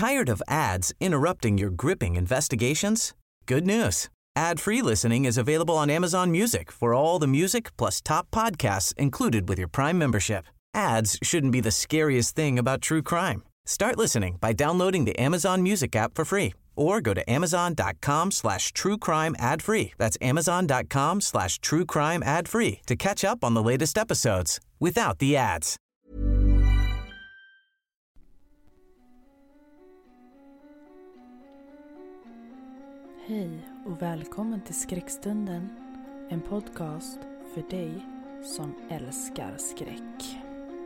Tired of ads interrupting your gripping investigations? Good news. Ad-free listening is available on Amazon Music for all the music plus top podcasts included with your Prime membership. Ads shouldn't be the scariest thing about true crime. Start listening by downloading the Amazon Music app for free or go to amazon.com/truecrime ad-free. That's amazon.com/truecrime ad-free to catch up on the latest episodes without the ads. Hej och välkommen till Skräckstunden, en podcast för dig som älskar skräck.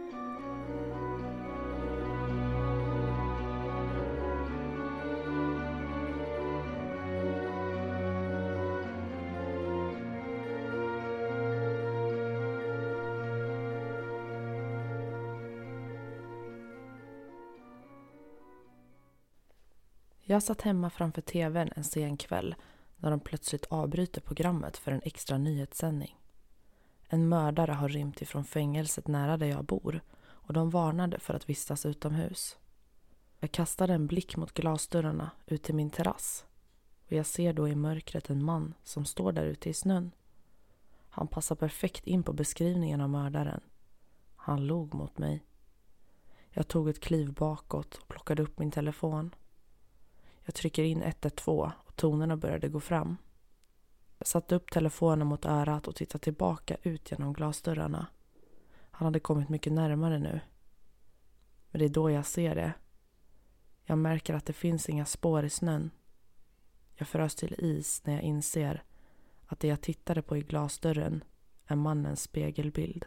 Jag satt hemma framför tvn en sen kväll när de plötsligt avbryter programmet för en extra nyhetssändning. En mördare har rymt ifrån fängelset nära där jag bor och de varnade för att vistas utomhus. Jag kastade en blick mot glasdörrarna ut till min terrass och jag ser då i mörkret en man som står där ute i snön. Han passar perfekt in på beskrivningen av mördaren. Han log mot mig. Jag tog ett kliv bakåt och plockade upp min telefon. Jag trycker in 112 och tonerna började gå fram. Jag satte upp telefonen mot örat och tittade tillbaka ut genom glasdörrarna. Han hade kommit mycket närmare nu. Men det är då jag ser det. Jag märker att det finns inga spår i snön. Jag frös till is när jag inser att det jag tittade på i glasdörren är mannens spegelbild.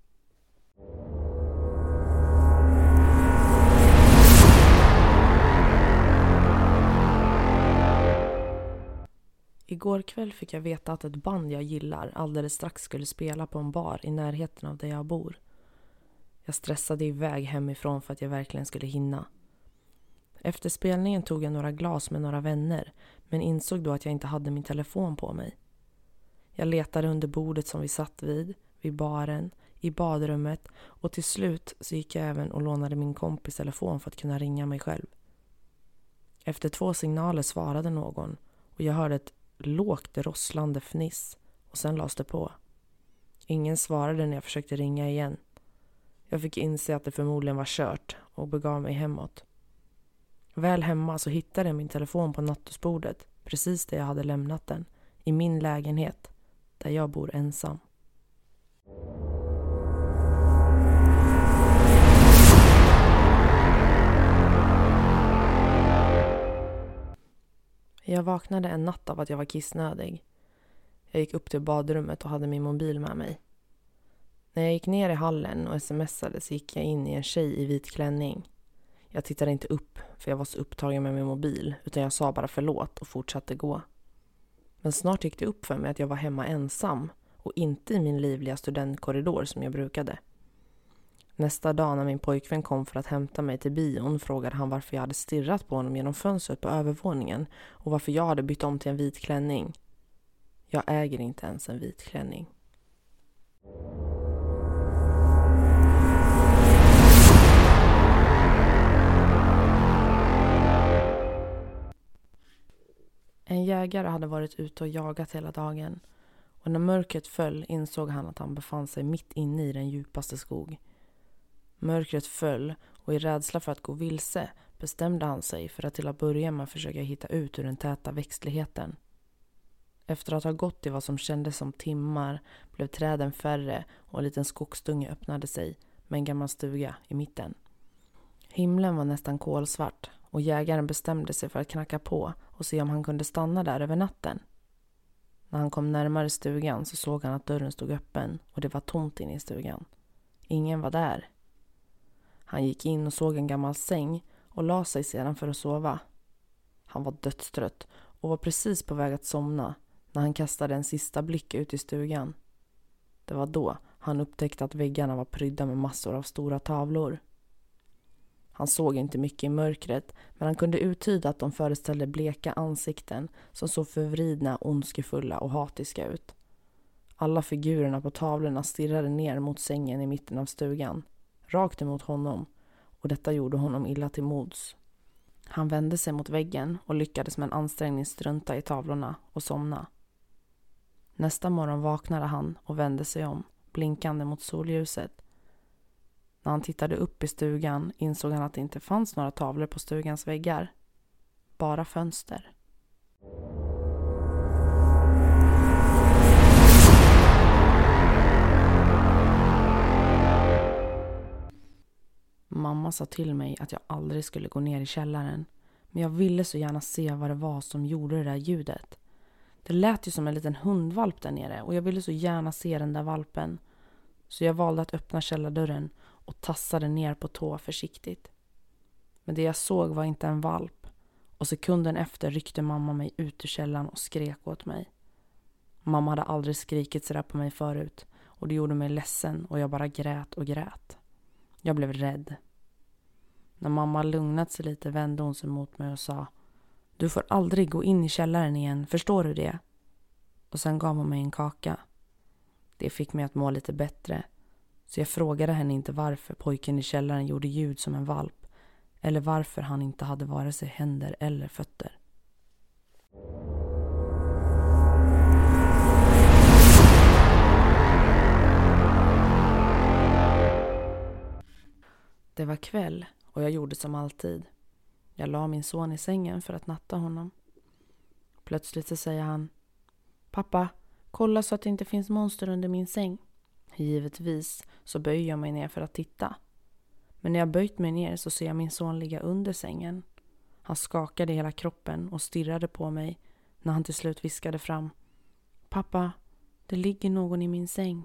Igår kväll fick jag veta att ett band jag gillar alldeles strax skulle spela på en bar i närheten av där jag bor. Jag stressade iväg hemifrån för att jag verkligen skulle hinna. Efter spelningen tog jag några glas med några vänner men insåg då att jag inte hade min telefon på mig. Jag letade under bordet som vi satt vid baren, i badrummet och till slut så gick jag även och lånade min kompis telefon för att kunna ringa mig själv. Efter 2 signaler svarade någon och jag hörde ett lågt rosslande fniss och sen lades det på. Ingen svarade när jag försökte ringa igen. Jag fick inse att det förmodligen var kört och begav mig hemåt. Väl hemma så hittade jag min telefon på nattduksbordet, precis där jag hade lämnat den, i min lägenhet där jag bor ensam. Jag vaknade en natt av att jag var kissnödig. Jag gick upp till badrummet och hade min mobil med mig. När jag gick ner i hallen och smsade så gick jag in i en tjej i vit klänning. Jag tittade inte upp för jag var så upptagen med min mobil utan jag sa bara förlåt och fortsatte gå. Men snart gick det upp för mig att jag var hemma ensam och inte i min livliga studentkorridor som jag brukade. Nästa dag när min pojkvän kom för att hämta mig till bion frågade han varför jag hade stirrat på honom genom fönstret på övervåningen och varför jag hade bytt om till en vit klänning. Jag äger inte ens en vit klänning. En jägare hade varit ute och jagat hela dagen och när mörkret föll insåg han att han befann sig mitt inne i den djupaste skog. Mörkret föll och i rädsla för att gå vilse bestämde han sig för att till att börja med försöka hitta ut ur den täta växtligheten. Efter att ha gått i vad som kändes som timmar blev träden färre och en liten skogsdunge öppnade sig med en gammal stuga i mitten. Himlen var nästan kolsvart och jägaren bestämde sig för att knacka på och se om han kunde stanna där över natten. När han kom närmare stugan så såg han att dörren stod öppen och det var tomt inne i stugan. Ingen var där. Han gick in och såg en gammal säng och la sig sedan för att sova. Han var dödstrött och var precis på väg att somna när han kastade en sista blick ut i stugan. Det var då han upptäckte att väggarna var prydda med massor av stora tavlor. Han såg inte mycket i mörkret, men han kunde uttyda att de föreställde bleka ansikten som såg förvridna, ondskefulla och hatiska ut. Alla figurerna på tavlorna stirrade ner mot sängen i mitten av stugan, rakt emot honom, och detta gjorde honom illa till mods. Han vände sig mot väggen och lyckades med en ansträngning strunta i tavlorna och somna. Nästa morgon vaknade han och vände sig om, blinkande mot solljuset. När han tittade upp i stugan insåg han att det inte fanns några tavlor på stugans väggar. Bara fönster. Mamma sa till mig att jag aldrig skulle gå ner i källaren. Men jag ville så gärna se vad det var som gjorde det där ljudet. Det lät ju som en liten hundvalp där nere och jag ville så gärna se den där valpen. Så jag valde att öppna källardörren och tassade ner på tå försiktigt. Men det jag såg var inte en valp. Och sekunden efter ryckte mamma mig ut ur källaren och skrek åt mig. Mamma hade aldrig skrikit så där på mig förut och det gjorde mig ledsen och jag bara grät och grät. Jag blev rädd. När mamma lugnat sig lite vände hon sig mot mig och sa: "Du får aldrig gå in i källaren igen, förstår du det?" Och sen gav hon mig en kaka. Det fick mig att må lite bättre. Så jag frågade henne inte varför pojken i källaren gjorde ljud som en valp. Eller varför han inte hade vare sig händer eller fötter. Det var kväll och jag gjorde som alltid. Jag la min son i sängen för att natta honom. Plötsligt så säger han: "Pappa, kolla så att det inte finns monster under min säng." Givetvis så böjer jag mig ner för att titta. Men när jag böjt mig ner så ser jag min son ligga under sängen. Han skakade hela kroppen och stirrade på mig när han till slut viskade fram: "Pappa, det ligger någon i min säng."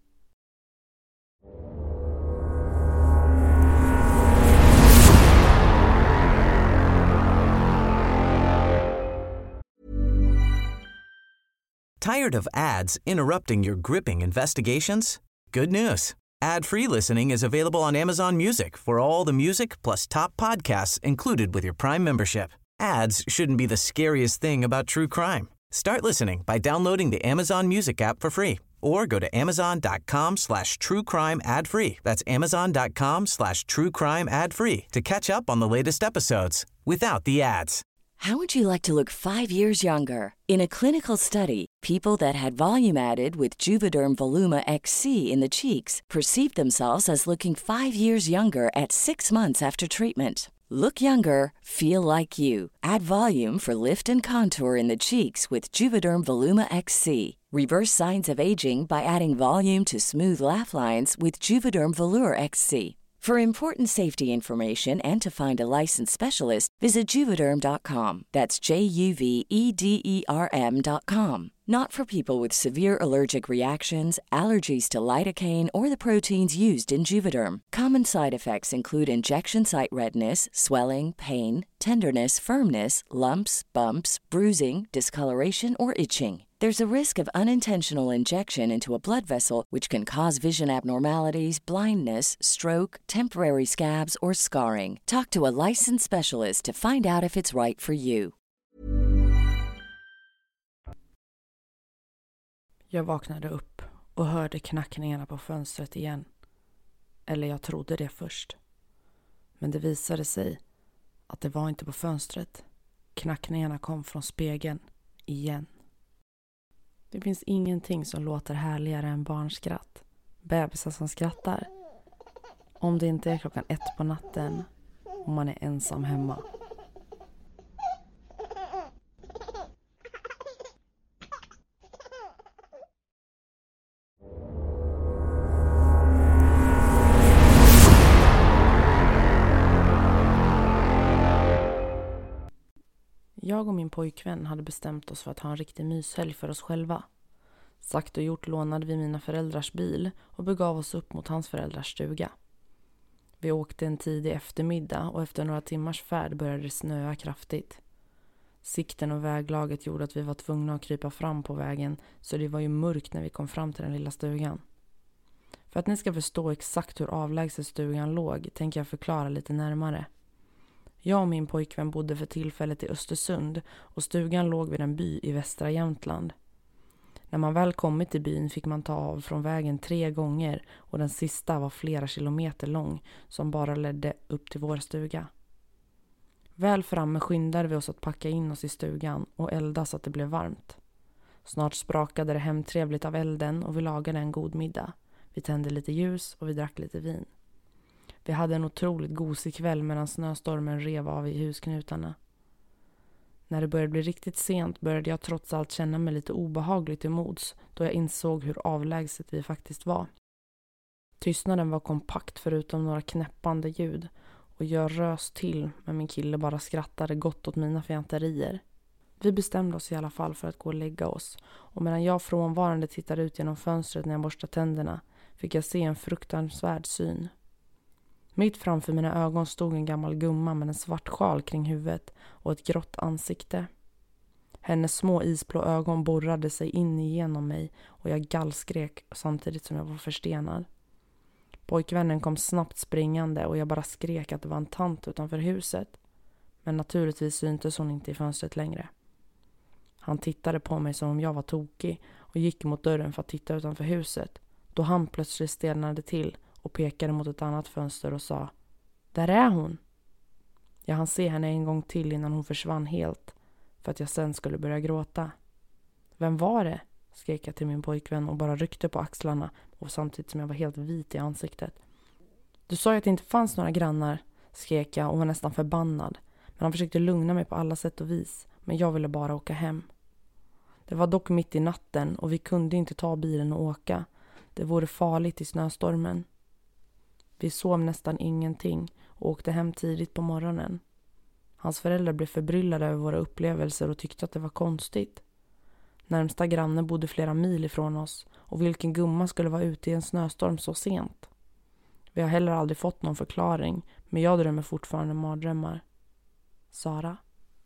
Tired of ads interrupting your gripping investigations? Good news. Ad-free listening is available on Amazon Music for all the music plus top podcasts included with your Prime membership. Ads shouldn't be the scariest thing about true crime. Start listening by downloading the Amazon Music app for free or go to amazon.com/truecrime ad-free. That's amazon.com/truecrime ad-free to catch up on the latest episodes without the ads. How would you like to look 5 years younger? In a clinical study, people that had volume added with Juvederm Voluma XC in the cheeks perceived themselves as looking 5 years younger at 6 months after treatment. Look younger, feel like you. Add volume for lift and contour in the cheeks with Juvederm Voluma XC. Reverse signs of aging by adding volume to smooth laugh lines with Juvederm Volure XC. For important safety information and to find a licensed specialist, visit Juvederm.com. That's JUVEDERM.com. Not for people with severe allergic reactions, allergies to lidocaine, or the proteins used in Juvederm. Common side effects include injection site redness, swelling, pain, tenderness, firmness, lumps, bumps, bruising, discoloration, or itching. There's a risk of unintentional injection into a blood vessel, which can cause vision abnormalities, blindness, stroke, temporary scabs, or scarring. Talk to a licensed specialist to find out if it's right for you. Jag vaknade upp och hörde knackningarna på fönstret igen. Eller jag trodde det först. Men det visade sig att det var inte på fönstret. Knackningarna kom från spegeln igen. Det finns ingenting som låter härligare än barnskratt. Bebisar som skrattar. Om det inte är 1:00 på natten och man är ensam hemma. Jag och min pojkvän hade bestämt oss för att ha en riktig myshelg för oss själva. Sagt och gjort lånade vi mina föräldrars bil och begav oss upp mot hans föräldrars stuga. Vi åkte en tidig eftermiddag och efter några timmars färd började det snöa kraftigt. Sikten och väglaget gjorde att vi var tvungna att krypa fram på vägen, så det var ju mörkt när vi kom fram till den lilla stugan. För att ni ska förstå exakt hur avlägset stugan låg tänker jag förklara lite närmare. Jag och min pojkvän bodde för tillfället i Östersund och stugan låg vid en by i västra Jämtland. När man väl kommit till byn fick man ta av från vägen 3 gånger och den sista var flera kilometer lång som bara ledde upp till vår stuga. Väl framme skyndade vi oss att packa in oss i stugan och elda så att det blev varmt. Snart sprakade det hemtrevligt av elden och vi lagade en god middag. Vi tände lite ljus och vi drack lite vin. Vi hade en otroligt gosig kväll medan snöstormen rev av i husknutarna. När det började bli riktigt sent började jag trots allt känna mig lite obehagligt i mods då jag insåg hur avlägset vi faktiskt var. Tystnaden var kompakt förutom några knäppande ljud och jag rös till men min kille bara skrattade gott åt mina fjanterier. Vi bestämde oss i alla fall för att gå och lägga oss och medan jag frånvarande tittade ut genom fönstret när jag borstade tänderna fick jag se en fruktansvärd syn. Mitt framför mina ögon stod en gammal gumma med en svart sjal kring huvudet och ett grått ansikte. Hennes små isblå ögon borrade sig in igenom mig och jag gallskrek samtidigt som jag var förstenad. Pojkvännen kom snabbt springande och jag bara skrek att det var en tant utanför huset. Men naturligtvis syntes hon inte i fönstret längre. Han tittade på mig som om jag var tokig och gick mot dörren för att titta utanför huset. Då han plötsligt stelnade till och pekade mot ett annat fönster och sa: "Där är hon!" Jag hann se henne en gång till innan hon försvann helt för att jag sen skulle börja gråta. "Vem var det?" skrek jag till min pojkvän och bara ryckte på axlarna och samtidigt som jag var helt vit i ansiktet. "Du sa ju att det inte fanns några grannar", skrek jag och var nästan förbannad. Men han försökte lugna mig på alla sätt och vis, men jag ville bara åka hem. Det var dock mitt i natten och vi kunde inte ta bilen och åka. Det vore farligt i snöstormen. Vi sov nästan ingenting och åkte hem tidigt på morgonen. Hans föräldrar blev förbryllade över våra upplevelser och tyckte att det var konstigt. Närmsta granne bodde flera mil ifrån oss och vilken gumma skulle vara ute i en snöstorm så sent. Vi har heller aldrig fått någon förklaring, men jag drömmer fortfarande mardrömmar. Sara.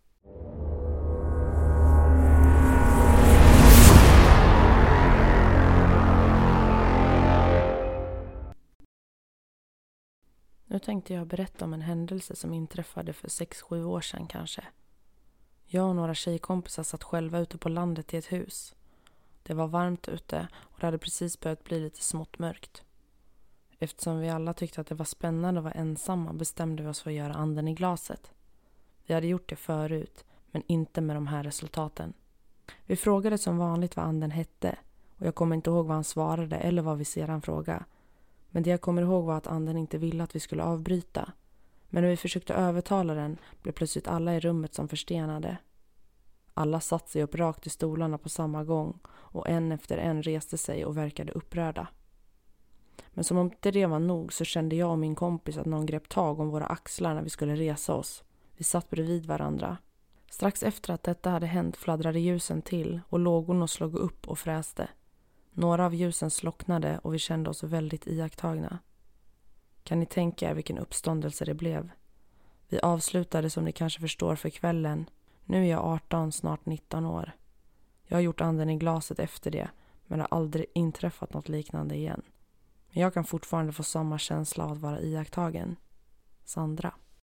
Nu tänkte jag berätta om en händelse som inträffade för 6-7 år sedan kanske. Jag och några tjejkompisar satt själva ute på landet i ett hus. Det var varmt ute och det hade precis börjat bli lite smått mörkt. Eftersom vi alla tyckte att det var spännande att vara ensamma bestämde vi oss för att göra anden i glaset. Vi hade gjort det förut, men inte med de här resultaten. Vi frågade som vanligt vad anden hette och jag kommer inte ihåg vad han svarade eller vad vi sedan frågade. Men det jag kommer ihåg var att anden inte ville att vi skulle avbryta. Men när vi försökte övertala den blev plötsligt alla i rummet som förstenade. Alla satt sig upp rakt i stolarna på samma gång och en efter en reste sig och verkade upprörda. Men som om det var nog så kände jag och min kompis att någon grep tag om våra axlar när vi skulle resa oss. Vi satt bredvid varandra. Strax efter att detta hade hänt fladdrade ljusen till och lågorna slog upp och fräste. Några av ljusen slocknade och vi kände oss väldigt iakttagna. Kan ni tänka er vilken uppståndelse det blev? Vi avslutade som ni kanske förstår för kvällen. Nu är jag 18, snart 19 år. Jag har gjort anden i glaset efter det, men det har aldrig inträffat något liknande igen. Men jag kan fortfarande få samma känsla av att vara iakttagen. Sandra.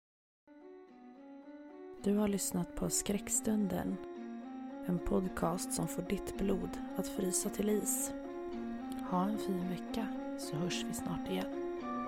Du har lyssnat på Skräckstunden. En podcast som får ditt blod att frysa till is. Ha en fin vecka så hörs vi snart igen.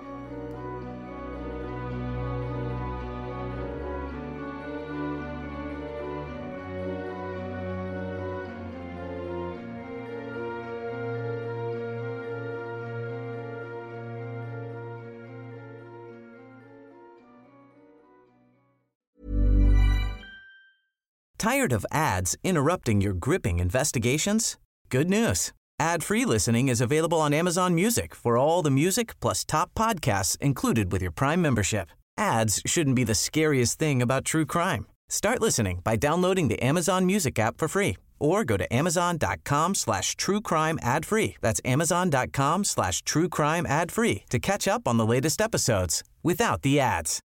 Tired of ads interrupting your gripping investigations? Good news. Ad-free listening is available on Amazon Music for all the music plus top podcasts included with your Prime membership. Ads shouldn't be the scariest thing about true crime. Start listening by downloading the Amazon Music app for free or go to amazon.com/truecrime ad-free. That's amazon.com/truecrime ad-free to catch up on the latest episodes without the ads.